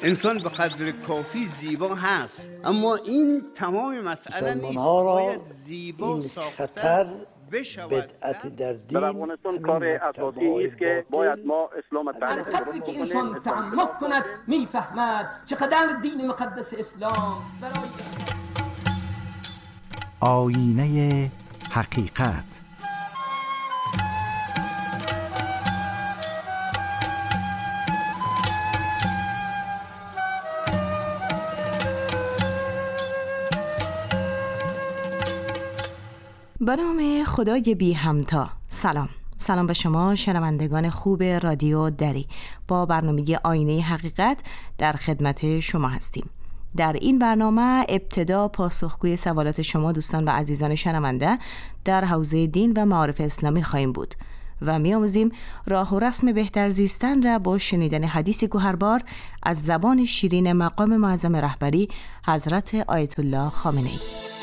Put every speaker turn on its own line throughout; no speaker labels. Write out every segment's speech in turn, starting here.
انسان به قدر کافی زیبا هست، اما این تمام مسئله نیست. باید زیبا ساختن بشود.
در افغانستان کار اساسی است که باید ما اسلام تعریف
کنیم. که انسان تعمق کند میفهمد چقدر دین مقدس اسلام برای
آینه حقیقت.
به نام خدای بی همتا. سلام به شما شنوندگان خوب رادیو دری. با برنامه آینه حقیقت در خدمت شما هستیم. در این برنامه ابتدا پاسخگوی سوالات شما دوستان و عزیزان شنونده در حوزه دین و معارف اسلامی خواهیم بود و می‌آموزیم راه و رسم بهتر زیستن را با شنیدن حدیث گوهربار از زبان شیرین مقام معظم رهبری حضرت آیت الله خامنه‌ای.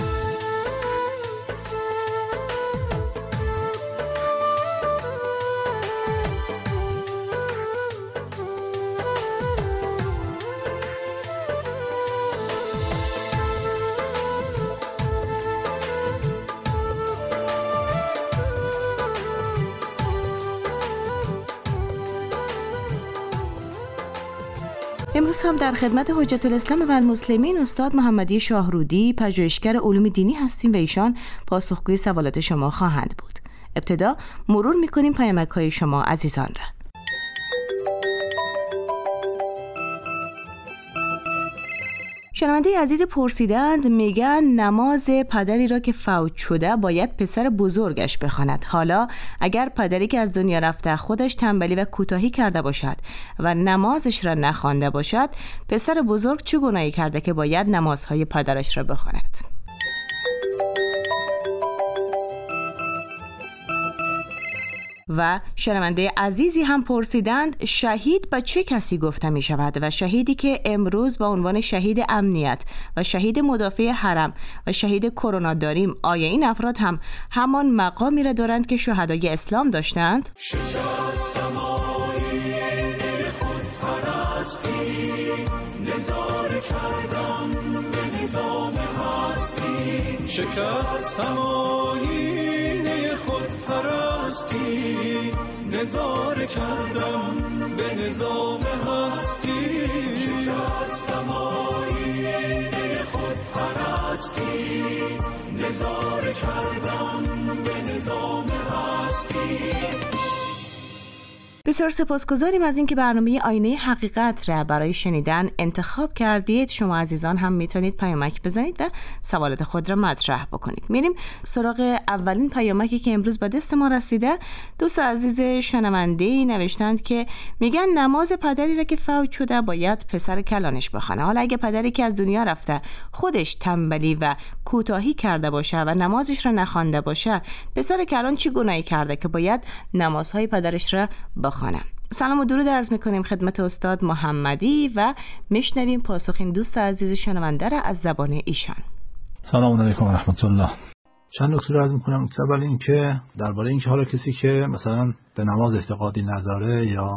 امروز هم در خدمت حجت الاسلام و المسلمین استاد محمدی شاهرودی پژوهشگر علوم دینی هستیم و ایشان پاسخگوی سوالات شما خواهند بود. ابتدا مرور می‌کنیم پیامک‌های شما عزیزان را. شنونده عزیز پرسیدند، میگن نماز پدری را که فوت شده باید پسر بزرگش بخواند. حالا اگر پدری که از دنیا رفته خودش تنبلی و کوتاهی کرده باشد و نمازش را نخوانده باشد، پسر بزرگ چه گناهی کرده که باید نمازهای پدرش را بخواند؟ و شنونده عزیزی هم پرسیدند، شهید به چه کسی گفته می شود و شهیدی که امروز با عنوان شهید امنیت و شهید مدافع حرم و شهید کرونا داریم، آیا این افراد هم همان مقامی را دارند که شهدای اسلام داشتند؟
شکستم آیین خود پرستی، نظاره کردم به نظام هستی. شکستم آیین خود پرستی، نظاره کردم به نظام هستی. شکستم آیین خود پرستی، نظاره کردم به نظام هستی.
بسیار سپاسگزاریم از اینکه برنامه آینه حقیقت را برای شنیدن انتخاب کردید. شما عزیزان هم میتونید پیامک بزنید و سوالات خود را مطرح بکنید. میریم سراغ اولین پیامکی که امروز به دست ما رسیده. دوست عزیز شنونده نوشتند که میگن نماز پدری را که فوت شده باید پسر کلانش بخونه. حالا اگه پدری که از دنیا رفته خودش تنبلی و کوتاهی کرده باشه و نمازش را نخوانده باشه، پسر کلان چی گناهی کرده که باید نمازهای پدرش را بخونه؟ سلام و درود عرض میکنیم خدمت استاد محمدی و میشنویم پاسخ این دوست عزیز شنونده را از زبان ایشان.
سلام علیکم و رحمت الله. چند نکته عرض میکنم. اول این که درباره اینکه حالا کسی که مثلا به نماز اعتقادی نداره یا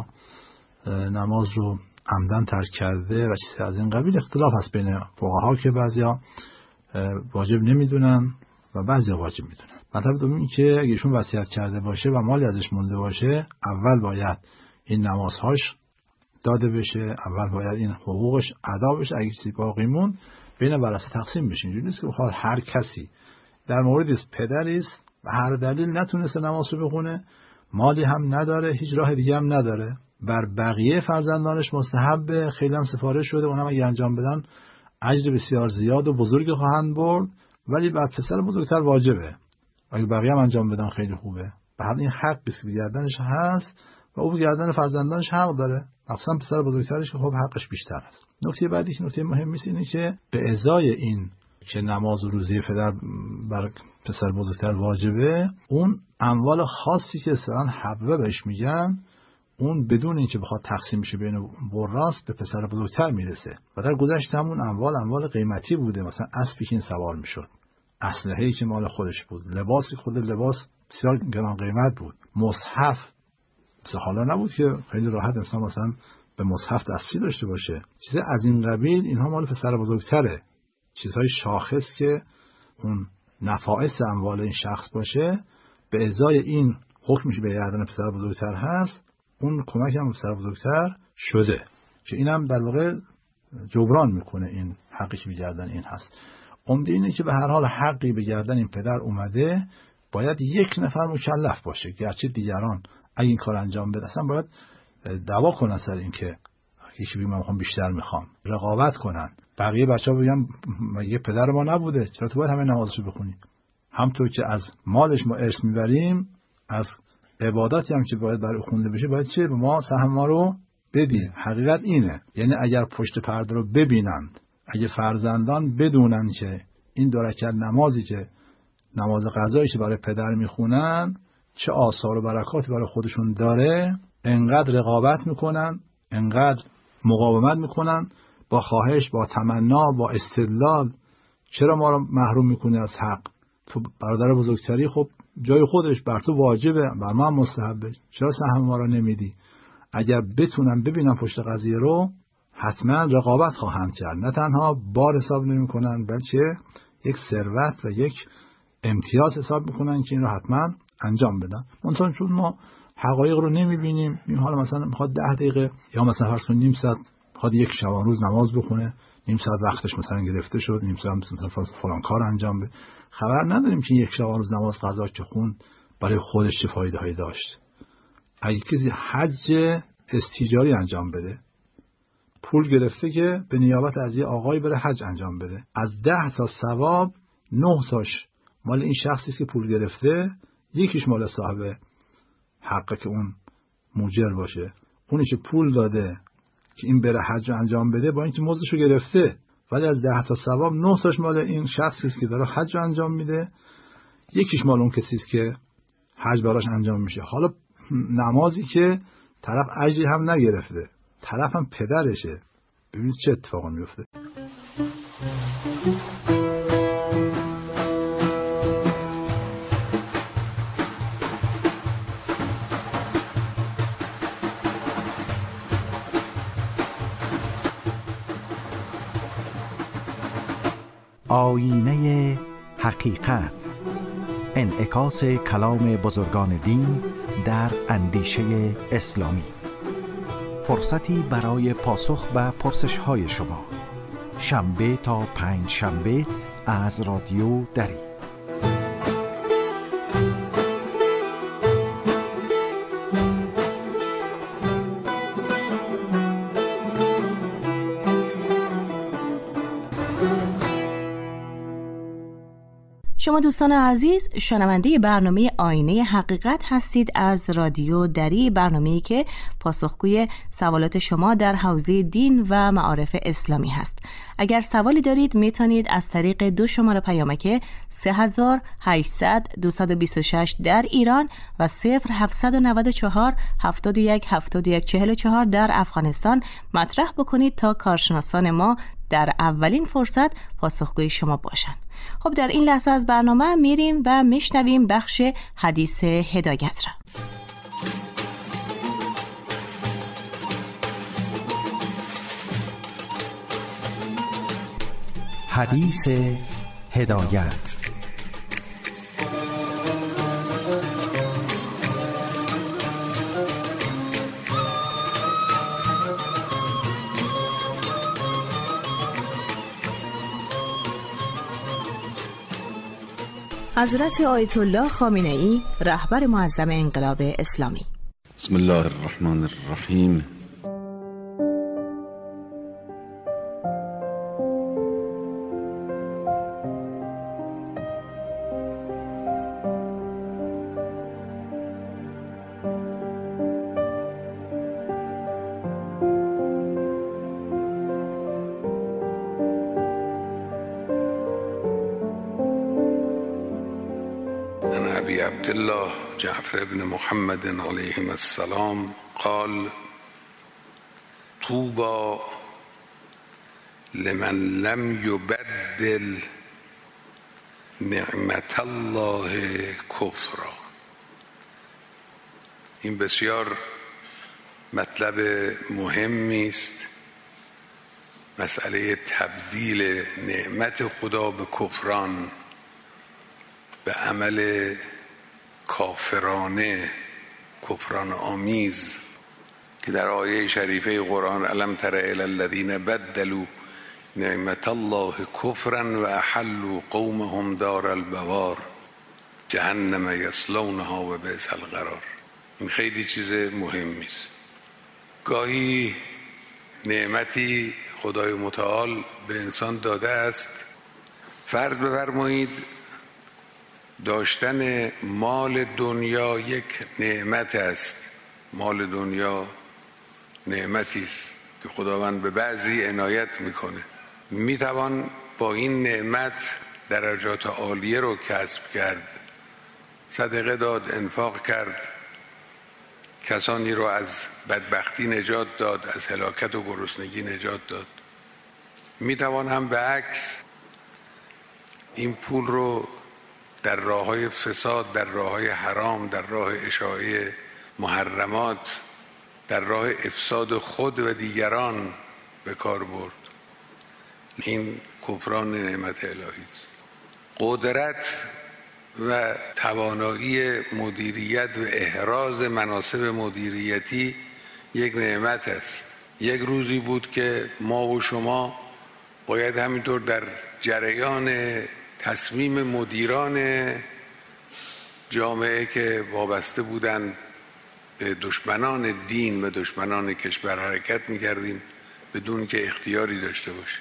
نماز رو عمدن ترک کرده و چیزی از این قبیل، اختلاف هست بین فقها که بعضیا واجب نمیدونن و بعضیا واجب میدونن. مطلب دوم این که اگه ایشون وصیت کرده باشه و مالی ازش مونده باشه، اول باید این نمازهاش داده بشه، اول باید این حقوقش ادا بشه. اگه چیزی باقی مون بین ورثه تقسیم بشه. اینجوری نیست که بخواد هر کسی در موردی پدری است و هر دلیل نتونسته نماز رو بخونه، مالی هم نداره، هیچ راه دیگه هم نداره، بر بقیه فرزندانش مستحب، خیلی هم سفارش شده اونم اگه انجام بدن اجر بسیار زیاد و بزرگی خواهند برد، ولی بر پسر بزرگتر واجبه. اگه بقیه هم انجام بدن خیلی خوبه. به هر این حق است که گردنش هست و او به گردن فرزندانش حق داره، مخصوصا پسر بزرگترش که خب حقش بیشتر است. نکته بعدی که نکته مهمی است اینه که به ازای این که نماز و روزه پدر بر پسر بزرگتر واجبه، اون اموال خاصی که اصلا حبه بهش میگن، اون بدون اینکه بخواد تقسیم بشه بین وراث به پسر بزرگتر میرسه. و در گذشته همون اموال قیمتی بوده، مثلا اسبی که این سوار میشد، اسلحه‌ای که مال خودش بود، لباسی خود لباس بسیار گران قیمت بود، مصحف مثل حالا نبود که خیلی راحت مثلا به مصحف دسترسی داشته باشه، چیز از این قبیل، اینها مال پسر بزرگتره. چیزهای شاخص که اون نفائس اموال این شخص باشه، به ازای این حکمی که به گردن پسر بزرگتر هست، اون کمک هم به پسر بزرگتر شده که اینم در واقع جبران میکنه این حقی که به گردن این هست. عمده اینه که به هر حال حقی به گردن این پدر اومده، باید یک نفر مکلف باشه، گرچه دیگران اگه این کار انجام بده اصلا باید دعوا کنن سر این که یکی بگه من میخوام بیشتر میخوام، رقابت کنن. بقیه بچه‌ها بگن یه پدر ما نبوده، چرا تو باید همه نمازشو بخونی؟ همطور که از مالش ما ارث میبریم، از عباداتی هم که باید برای خونده بشه باید چه؟ به ما سهم ما رو بدی. حقیقت اینه. یعنی اگر پشت پرده رو ببینند، اگه فرزندان بدونن که این 2 رکعت نمازی که نماز قضایی که برای پدر میخونن چه آثار و برکاتی برای خودشون داره، انقدر رقابت میکنن، انقدر مقاومت میکنن با خواهش، با تمنا، با استدلال. چرا ما رو محروم میکنی از حق؟ تو برادر بزرگتری، خب جای خودش بر تو واجبه، بر من مستحبه، چرا سهم ما رو نمیدی؟ اگر بتونن ببینن پشت قضیه رو، حتما رقابت خواهند کرد. نه تنها بار حساب نمیکنن، بلکه یک ثروت و یک امتیاز حساب میکنن که این رو حتما انجام بدن. منتها چون ما حقایق رو نمیبینیم، این حالا مثلا میخواد 10 دقیقه یا مثلا فرض کنیم نیم ساعت میخواد یک شبانه روز نماز بخونه، نیم ساعت وقتش مثلا گرفته شد، نیم ساعت مثلا فلان کار انجام بده، خبر نداریم که یک شبانه روز نماز قضا که خون برای خودش چه فایده هایی داشت. اگه کسی حج استیجاری انجام بده، پول گرفته که به نیابت از یه آقای بره حج انجام بده، از 10 تا ثواب 9 تاش مال این شخصی که پول گرفته، یکیش مال صاحب حقه که اون موجر باشه. اونی که پول داده که این بره حج انجام بده، با اینکه مزدشو گرفته، ولی از 10 تا ثواب 9 تاش مال این شخصی که داره حج انجام میده، یکیش مال اون کسی است که حج براش انجام میشه. حالا نمازی که طرف اجری هم نگرفته، طرف هم پدرشه. ببینید چه اتفاقی میفته.
آیینه حقیقت، انعکاس کلام بزرگان دین در اندیشه اسلامی. فرصتی برای پاسخ به پرسش‌های شما، شنبه تا پنجشنبه از رادیو دری.
شما دوستان عزیز شنونده برنامه آینه حقیقت هستید از رادیو دری، برنامه‌ای که پاسخگوی سوالات شما در حوزه دین و معارف اسلامی هست. اگر سوالی دارید میتونید از طریق 2 شماره پیامک 3800 226 در ایران و 0794 71 71 44 در افغانستان مطرح بکنید تا کارشناسان ما در اولین فرصت پاسخگوی شما باشند. خب در این لحظه از برنامه میریم و میشنویم بخش حدیث هدایت را.
حدیث هدایت.
حضرت آیت الله خامنه‌ای، رهبر معظم انقلاب اسلامی.
بسم الله الرحمن الرحیم. أبي عبد الله جعفر بن محمد عليهما السلام قال: طوبى لمن لم يبدل نعمت الله کفرا. این بسیار مطلب مهمی است. مسئله تبدیل نعمت خدا به کفران، به عمل کافرانه، کفران آمیز، که در آیه شریفه قرآن الم تر الی الذین بدلوا نعمت الله کفرا و احلوا قومهم دار البوار جهنم یصلونها و بئس القرار. این خیلی چیز مهمی است. گاهی نعمتی خدای متعال به انسان داده است. فرض بفرمایید داشتن مال دنیا یک نعمت است. مال دنیا نعمتی است که خداوند به بعضی عنایت میکنه. میتوان با این نعمت درجات عالیه رو کسب کرد، صدقه داد، انفاق کرد، کسانی رو از بدبختی نجات داد، از هلاکت و گرسنگی نجات داد. میتوان هم به عکس این پول رو در راه‌های فساد، در راه‌های حرام، در راه اشاعه محرمات، در راه افساد خود و دیگران به کار برد. این کفران نعمت الهی است. قدرت و توانایی مدیریت و احراز مناصب مدیریتی یک نعمت است. یک روزی بود که ما و شما باید همینطور در جریان تصمیم مدیران جامعه که وابسته بودند به دشمنان دین و دشمنان کشور حرکت می‌کردیم بدون که اختیاری داشته باشیم.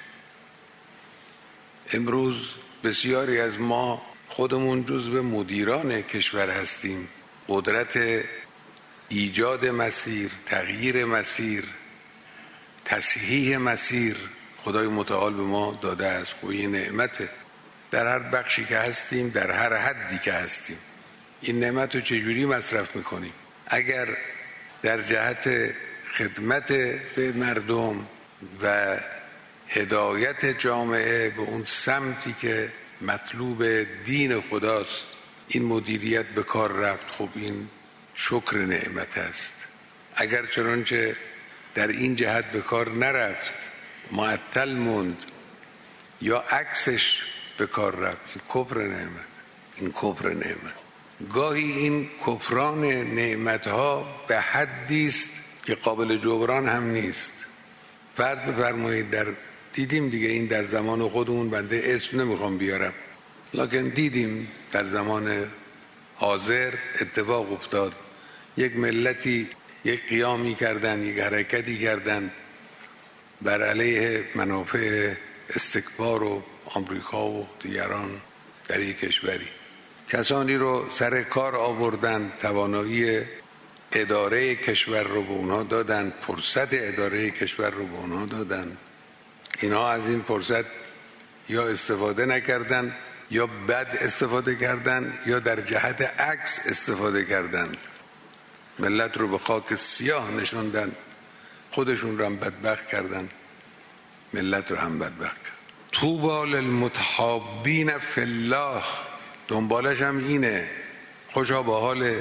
امروز بسیاری از ما خودمون جزو مدیران کشور هستیم. قدرت ایجاد مسیر، تغییر مسیر، تصحیح مسیر خدای متعال به ما داده است. و این نعمته. در هر بخشی که هستیم، در هر حدی که هستیم، این نعمت رو چجوری مصرف میکنیم؟ اگر در جهت خدمت به مردم و هدایت جامعه به اون سمتی که مطلوب دین خداست این مدیریت به کار رفت، خب این شکر نعمت است. اگر چنانچه در این جهت به کار نرفت، معطل موند یا عکسش به کار رفت، این کفر نعمت. این کفر نعمت. گاهی این کفران نعمتها به حدی است که قابل جبران هم نیست. فرض بفرمایید دیدیم دیگه، این در زمان خودمون، بنده اسم نمیخوام بیارم، لکن دیدیم در زمان حاضر اتفاق افتاد. یک ملتی یک قیامی کردن، یک حرکتی کردن بر علیه منافع استکبار و آمریکا و دیگران در یک کشوری. کسانی رو سر کار آوردن، توانایی اداره کشور رو به اونها دادن، فرصت اداره کشور رو به اونها دادن. اینا از این فرصت یا استفاده نکردن، یا بد استفاده کردن، یا در جهت عکس استفاده کردن. ملت رو به خاک سیاه نشوندن، خودشون رو هم بدبخت کردن، ملت رو هم بدبخت کردن. طوبی للمتحابین فی الله، دنبالش هم اینه. خوشا به حال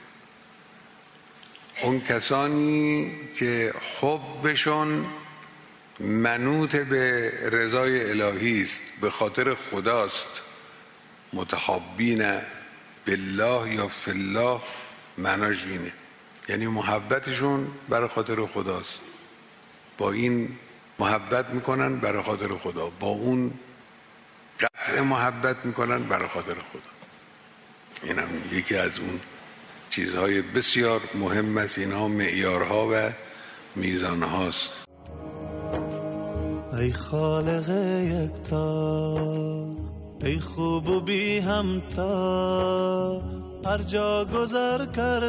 اون کسانی که حبشون منوط به رضای الهی است، به خاطر خداست. متحابین بالله یا فی الله معناش اینه، یعنی محبتشون برای خاطر خداست. با این محبت میکنن برای خاطر خدا، با اون قطع محبت میکنن برای خاطر خدا. این هم یکی از اون چیزهای بسیار مهم است. اینها معیارها و میزانهاست.
ای خالق یکتا، ای خوب و بی همتا، هر جا گذر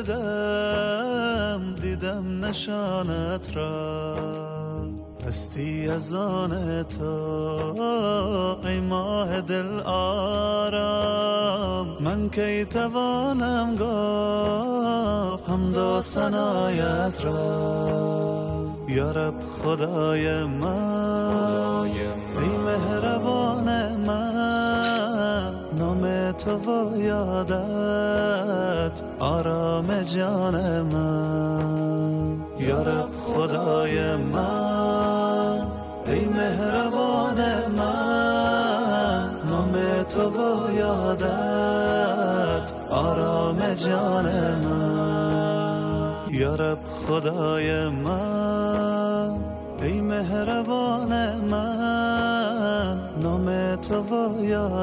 کردم دیدم نشانت را. هستی از آن تو ای ماه دل آرام، من کی توانم گفت حمد و ثنایت را. یا رب خدای من، ای مهربان من، نام تو و یادت آرام جان من. یا رب خدای من، ای مهربان من، نام تو و یادت آرام جان من. یا رب خدای من، ای مهربان من، نام تو و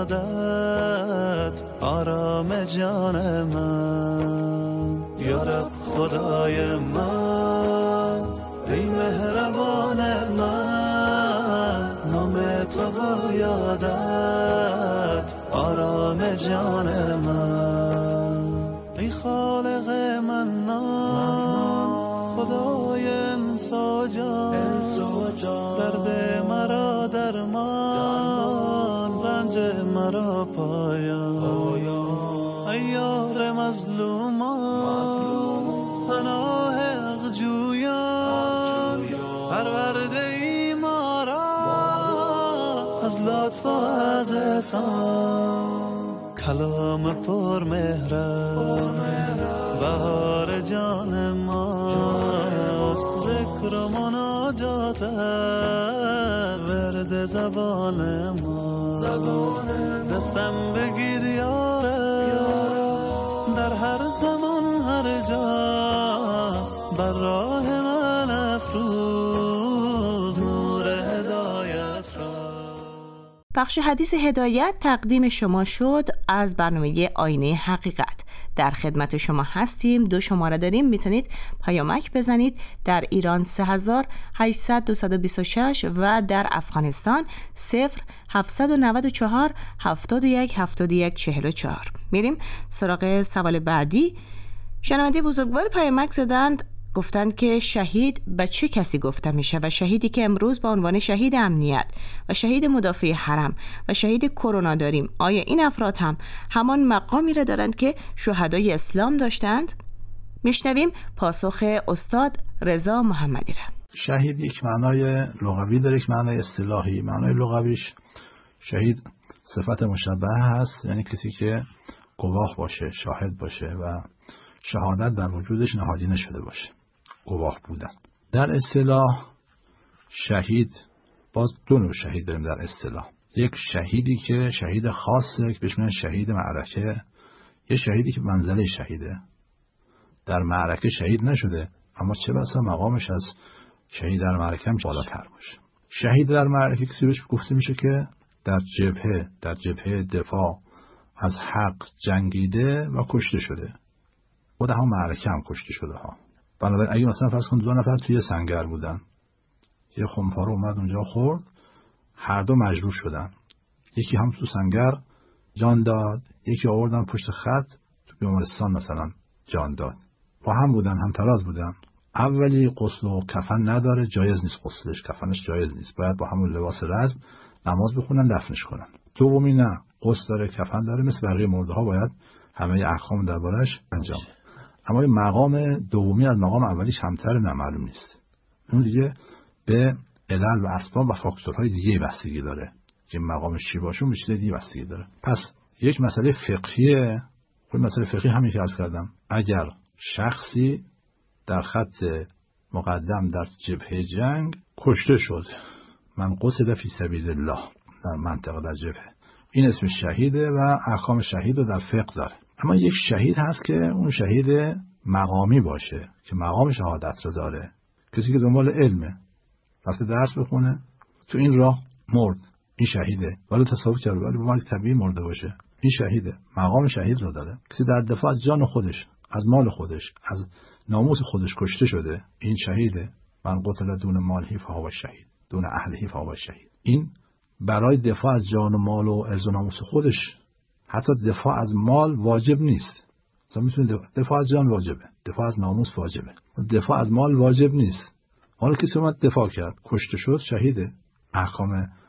یادت آرام جان من. یا رب خدای من، ای مهربان من، نام تو و یادت آرام جان من. ای خالق منان، خدای انساجان، درد مرا درمان، رنج مرا پایان. ای یار مظلومان، پناه حق جویان، پرورده ای ما را از لطف و از احسان. کلام پر مهرت بهار جان ماست، ذکر و مناجات ورد زبان ما. دستم بگیر یارم، در هر زمان هر جا بر راه من افروز نور هدایت را.
بخش حدیث هدایت تقدیم شما شد از برنامه آینه حقیقت. در خدمت شما هستیم. 2 شماره داریم، میتونید پیامک بزنید. در ایران 3800-226 و در افغانستان 0794-71-71-44. میریم سراغ سوال بعدی. شنونده بزرگوار پیامک زدند، گفتند که شهید به چه کسی گفته میشه و شهیدی که امروز با عنوان شهید امنیت و شهید مدافع حرم و شهید کرونا داریم، آیا این افراد هم همان مقامی را دارند که شهدای اسلام داشتند؟ میشنویم پاسخ استاد رضا محمدی را.
شهید یک معنای لغوی داره، یک معنای اصطلاحی. معنای لغویش شهید صفت مشبه هست، یعنی کسی که گواه باشه، شاهد باشه و شهادت در وجودش نهادینه شده باشه، گواه بودن. در اصطلاح شهید، باز 2 نوع شهید داریم در اصطلاح. یک شهیدی که شهید خاصه که بهش میگن شهید معرکه، یه شهیدی که منزله شهیده، در معرکه شهید نشده اما چه بسا مقامش از شهید در معرکه هم بالاتر باشه. شهید در معرکه کسی بهش گفته میشه که در جبهه دفاع از حق جنگیده و کشته شده. خود هم معرکه هم کشته شده ها. بنابراین اگه مثلا فرض کن 2 نفر توی سنگر بودن، یه خمپاره اومد اونجا خورد، هر دو مجروح شدن، یکی هم تو سنگر جان داد، یکی آوردن پشت خط تو بیمارستان مثلا جان داد، با هم بودن، هم تراز بودن. اولی غسل و کفن نداره، جایز نیست غسلش، کفنش جایز نیست، باید با همون لباس رزم نماز بخونن، دفنش کنن. دومی نه، غسل داره، کفن داره، مثل بقیه مرده ها باید همه احکام دربارش انجام. اما مقام دومی از مقام اولیش همتر، نه معلوم نیست. اون دیگه به علل و اسباب و فاکتورهای دیگه بستگی داره که مقامش چی باشه، به چیز دیگه بستگی داره. پس یک مسئله فقهیه. خود مسئله فقهی همین که عرض کردم، اگر شخصی در خط مقدم در جبهه جنگ کشته شد، من قتل فی سبیل الله در منطقه در جبهه، این اسم شهیده و احکام شهید رو در فقه داره. اما یک شهید هست که اون شهید مقامی باشه که مقام شهادت رو داره، کسی که دنبال علمه، رفته درس بخونه، تو این راه مرد، این شهیده. ولی تصادف کرد، ولی به مرگ طبیعی مرده باشه، این شهیده، مقام شهید رو داره. کسی در دفاع از جان خودش، از مال خودش، از ناموس خودش کشته شده، این شهیده. من قتل دون ماله فهو شهید، دون اهله فهو شهید. این برای دفاع از جان و مال و عرض و ناموس خودش، حتی دفاع از مال واجب نیست. مثلا میتونه دفاع از جان واجبه، دفاع از ناموس واجبه، دفاع از مال واجب نیست. حالا کسی اومد دفاع کرد، کشته شد، شهیده، احکام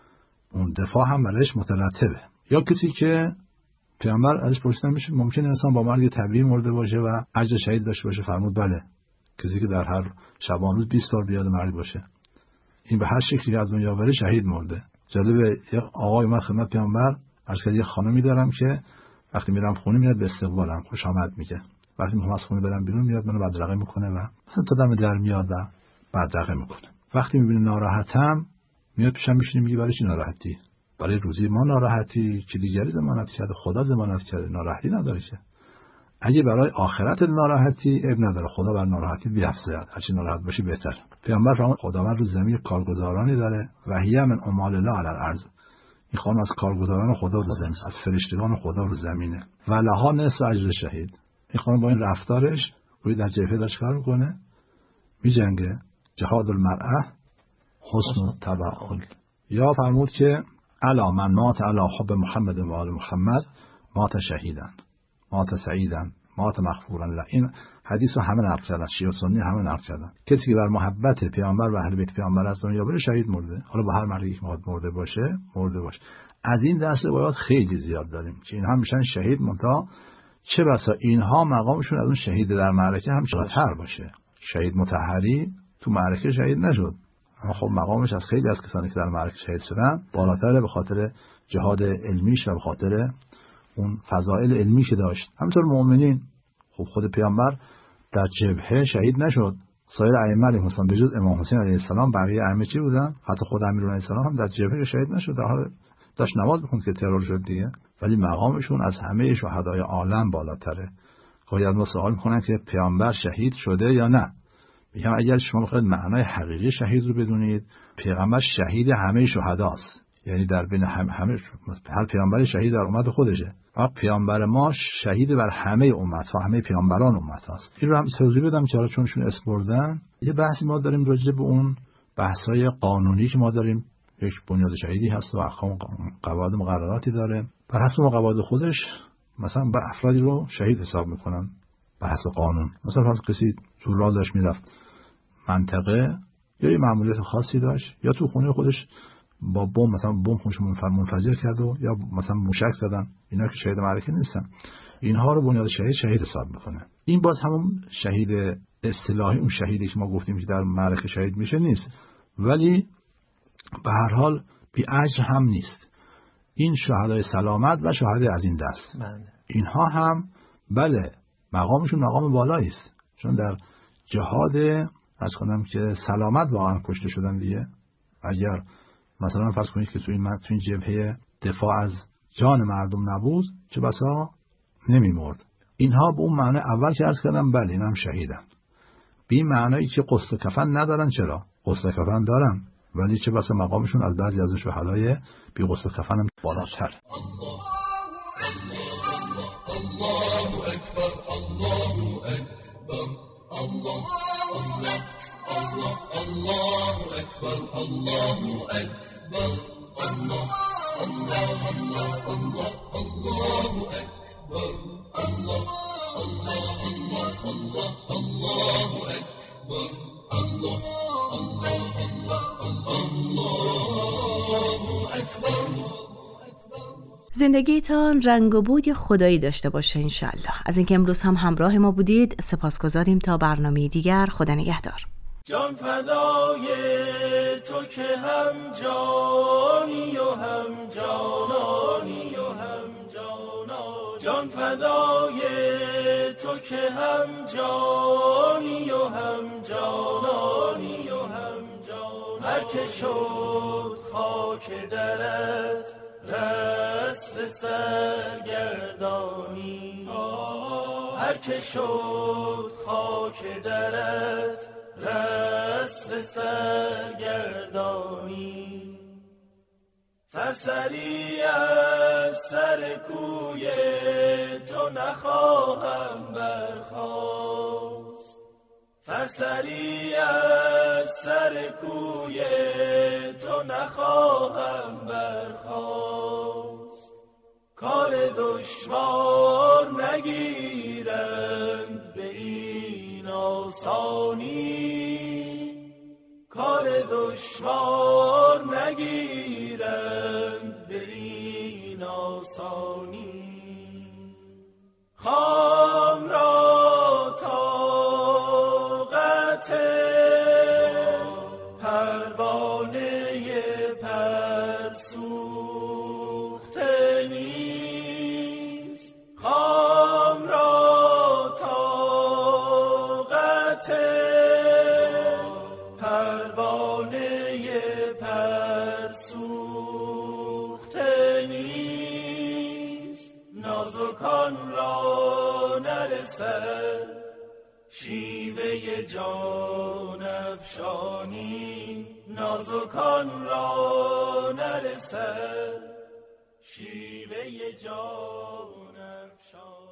اون دفاع هم برایش مترتبه. یا کسی که پیامبر ازش پرسیدن میشه ممکنه انسان با مرگ طبیعی مرده باشه و اجر شهید داشته باشه؟ فرمود بله، کسی که در هر شبانه روز 20 بار بیاد مرگ باشه، این به هر شکلی از دنیا بره شهید مرده. جالبه، یه آقای اومد خدمت پیامبر، عرض کرد یه خانمی دارم که وقتی میرم خونه میاد به استقبالم، خوش آمد میگه. وقتی میخوام از خونه برم بیرون میاد منو بدرقه میکنه و مثلا تا دم در میاد و بدرقه میکنه. وقتی میبینه ناراحتم میاد پیشم میشینه میگه برای چی ناراحتی؟ برای روزی ما ناراحتی که دیگری ضمانت کرده، خدا ضمانت کرده، ناراحتی نداره که. اگه برای آخرت ناراحتی اب نداره، خدا بر ناراحتی بیفزاید، هرچی ناراحت باشی بهتر. پیامبر فرمود خداوند رو زمین کارگزارانی داره و هی من امال الله علی الارض. این خانم از کارگزاران خدا رو زمین، از فرشتگان خدا رو زمینه و لها نصف اجر شهید. این خانم با این رفتارش روی در جبهه داشت کار میکنه، میجنگه. جهاد المرأه حسن تبعل. یا فرمود که الا من مات علی حب محمد و آل محمد مات شهیدن، مات سعیدن، مات مغفورا له. این حدیث رو همه نقل کردن، شیعه و سنی همه نقل کردن. کسی که بر محبت پیامبر و اهل بیت پیامبر از دنیا بره شهید مرده. حالا با هر مردی که مرده باشه مرده باشه. از این دست روایات خیلی زیاد داریم که اینها میشن شهید، منتها چه بسا اینها مقامشون از اون شهید در معرکه هم بالاتر باشه. شهید مطهری تو معرکه شهید نشد، اما خب مقامش از خیلی از کسانی که در معرکه شهید شدن بالاتره به خاطر جهاد علمیش و به خاطر اون فضائل علمی که داشت. همینطور مؤمنین، خب خود پیامبر در جبهه شهید نشد، سایر ائمه علیهم السلام به جز امام حسین علیه السلام بقیه ائمه چی بودن؟ حتی خود امیرالمومنین علیه السلام هم در جبهه شهید نشد، در حال داشت نماز می‌خوند که ترور شد دیگه، ولی مقامشون از همه شهدای عالم بالاتره. گاهی از ما سوال می‌کنن که پیامبر شهید شده یا نه. میگم اگر شما بخواید معنای حقیقی شهید رو بدونید، پیغمبر شهید همه شهداست، یعنی در بین همه هر پیامبری شهید در امت خودشه. و پیامبر ما شهید بر همه امت ها، همه پیامبران امت هاست. این رو هم توضیح بدم که حالا چونشون اسم بردن، یه بحثی ما داریم راجع به اون بحث‌های قانونی که ما داریم. یک بنیاد شهیدی هست و احکام قواعد مقرراتی داره. بر حسب قواعد خودش مثلا با افرادی رو شهید حساب میکنن بر حسب قانون. مثلا کسی تو راه داشت میرفت منطقه، یا یه مأموریت خاصی داشت، یا تو خونه خودش با بمب مثلا بمب خودش منفجر کرد و یا مثلا موشک زدن، اینا که شهید معرکه نیستن. اینها رو بنیاد شهید حساب میکنه. این باز همون شهید اصطلاحی، اون شهیدی که ما گفتیم که در معرکه شهید میشه نیست، ولی به هر حال بی اجر هم نیست. این شهدای سلامت و شهدای از این دست، اینها هم بله مقامشون مقام بالایی است، چون در جهاد از کنم که سلامت واقعا کشته شدن دیگه. اگر مثلا فرض کنید که تو این جبهه دفاع از جان مردم نبود، چه بسا نمی‌مرد. اینها به اون معنی اول که عرض کردم بله اینا هم شهیدن، به این معنی که غسل کفن ندارن. چرا؟ غسل کفن دارن، ولی چه بسا مقامشون از بعضی از شهدای بی غسل کفن هم بالاتر.
زندگیتان رنگ و بوی خدایی داشته باشه انشالله. از اینکه امروز هم همراه ما بودید سپاسگزاریم. تا برنامه دیگر، خدا نگهدار.
جان فدای تو که هم جانی و هم جانانی و هم جانا، جان فدای تو که هم جانی و هم جانانی و هم جانا. هر که شد خاک درت رست سرگردانی، هر که شد خاک درت رست سرگردانی. سرسری از سر کوی تو نخواهم برخاست، سرسری از سر کوی تو نخواهم برخاست. کار دشوار نگیرند به این آسانی، کار دشوار نگیرند به این آسانی. خام را طاقت پروانه پرسوخته نیست، خام را طاقت پروانه پرسوخته نیست، نازکان را نرسد شیوه جان افشانی، نازکان را نرسد شیوه جان افشانی.